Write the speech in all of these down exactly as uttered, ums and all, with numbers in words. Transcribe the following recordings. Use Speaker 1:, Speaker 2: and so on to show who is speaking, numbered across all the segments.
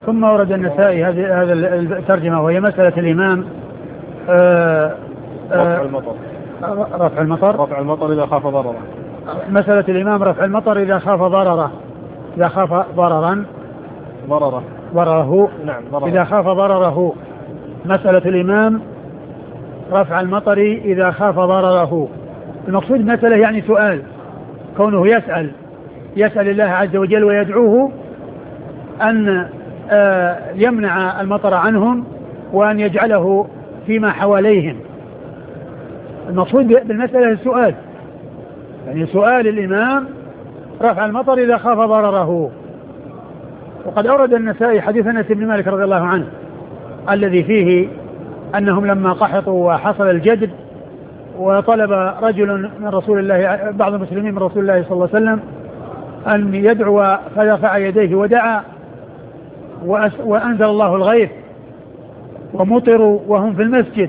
Speaker 1: ثم ورد النسائي هذه هذا الترجمة وهي مسألة الإمام آآ آآ
Speaker 2: رفع المطر
Speaker 1: رفع المطر
Speaker 2: رفع المطر إذا خاف ضرره.
Speaker 1: مسألة الإمام رفع المطر إذا خاف ضرره إذا خاف ضررا
Speaker 2: ضرره
Speaker 1: ضرره
Speaker 2: نعم ضرره.
Speaker 1: إذا خاف ضرره. مسألة الإمام رفع المطر إذا خاف ضرره. المقصود مسألة يعني سؤال، كونه يسأل يسأل الله عز وجل ويدعوه أن يمنع المطر عنهم وأن يجعله فيما حواليهم. المقصود بالمسألة السؤال، يعني سؤال الإمام رفع المطر إذا خاف ضرره. وقد أورد النسائي حديث أنس بن مالك رضي الله عنه الذي فيه أنهم لما قحطوا وحصل الجدب وطلب رجل من رسول الله بعض المسلمين من رسول الله صلى الله عليه وسلم أن يدعو فرفع يديه ودعا وأنزل الله الغيث ومطروا وهم في المسجد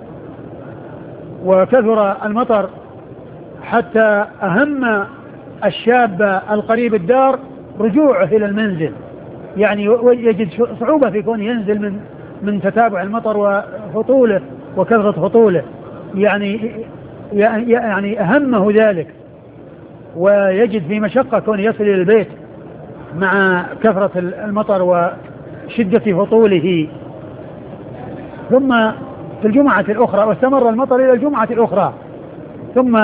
Speaker 1: وكثر المطر حتى أهم الشاب القريب الدار رجوعه إلى المنزل، يعني يجد صعوبة في كون ينزل من من تتابع المطر وهطوله وكثرة هطوله، يعني يعني أهمه ذلك ويجد في مشقة كون يصل إلى البيت مع كثرة المطر وشدة هطوله. ثم في الجمعة الأخرى واستمر المطر إلى الجمعة الأخرى، ثم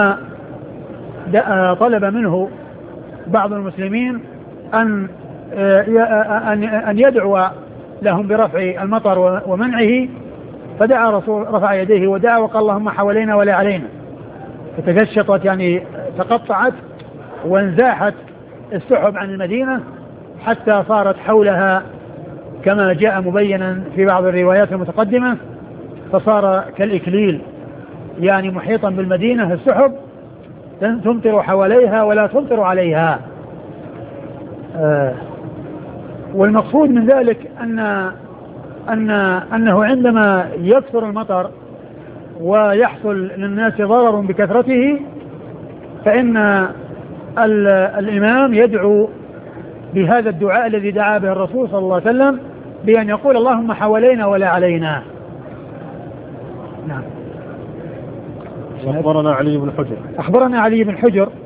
Speaker 1: طلب منه بعض المسلمين أن أن يدعو لهم برفع المطر ومنعه، فدعا رسول رفع يديه ودعا وقال اللهم حوالينا ولا علينا، فتجشطت يعني تقطعت وانزاحت السحب عن المدينة حتى صارت حولها كما جاء مبينا في بعض الروايات المتقدمة، فصار كالإكليل يعني محيطا بالمدينة السحب تمطر حواليها ولا تمطر عليها. آه والمقصود من ذلك أن أن أنه عندما يكثر المطر ويحصل للناس ضرر بكثرته فإن الإمام يدعو بهذا الدعاء الذي دعا به الرسول صلى الله عليه وسلم بأن يقول اللهم حوالينا ولا علينا. نعم.
Speaker 2: أخبرنا علي بن حجر
Speaker 1: أخبرنا علي بن حجر